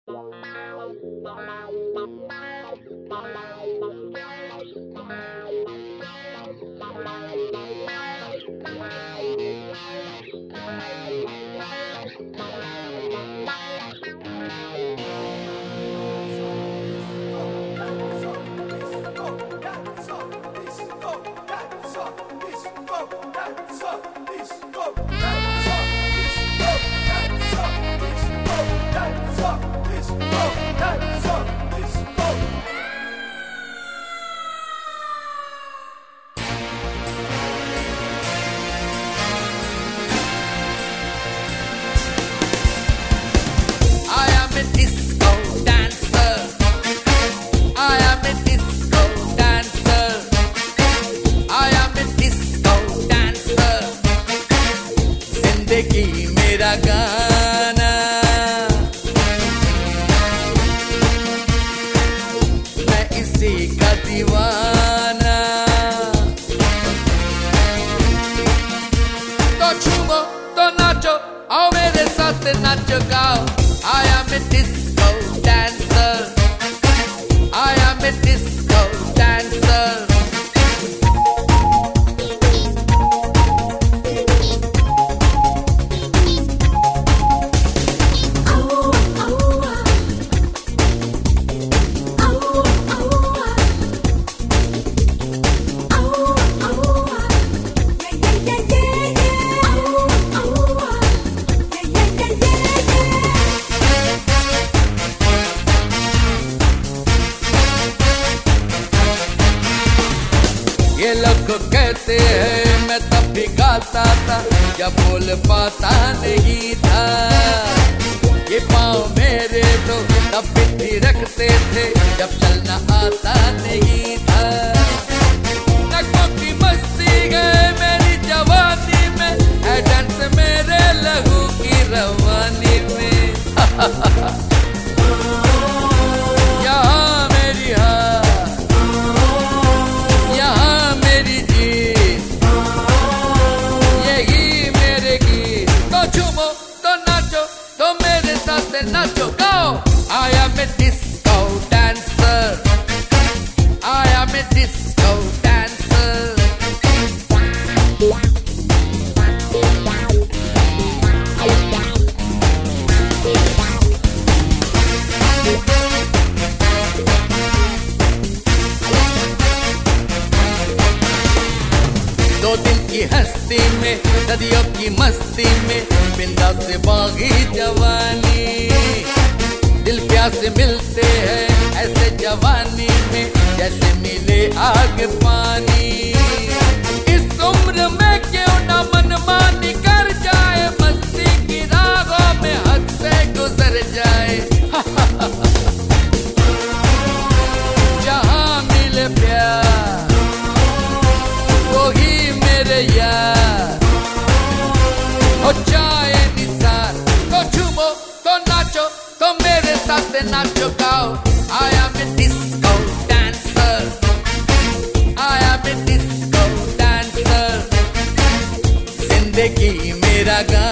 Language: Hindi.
मेरा गाना मैं इसी का दीवाना। तो झूमो तो नाचो, आओ मेरे साथ नाचो गाओ। I am a disco dancer, I am a disco dancer। ये लोग कहते हैं मैं तब भी गाता था, या बोल पाता नहीं था। ये पाँव मेरे तो तब भी रखते थे, जब चलना आता नहीं था। नगमों की मस्ती गए मेरी जवानी में, है डांस मेरे लहू की रवानी में। यहाँ मेरी हार, nacho go। I am a disco dancer, I am a disco dancer। 2 दिन की हस्ती में, सदियों की मस्ती में, बिंदास से बागी जवानी। दिल प्यास मिलते हैं ऐसे जवानी में, जैसे मिले आग पानी। इस उम्र में क्यों ना मनमानी कर जाए, मस्ती की रागों में हद से गुजर जाए। जहाँ मिले प्यार वही मेरे यार, हो जाए निसार। तो झूमो तो नाचो, तो मेरे साथ नाचो गाओ। I am a disco dancer, I am a disco dancer। जिंदगी मेरा गाना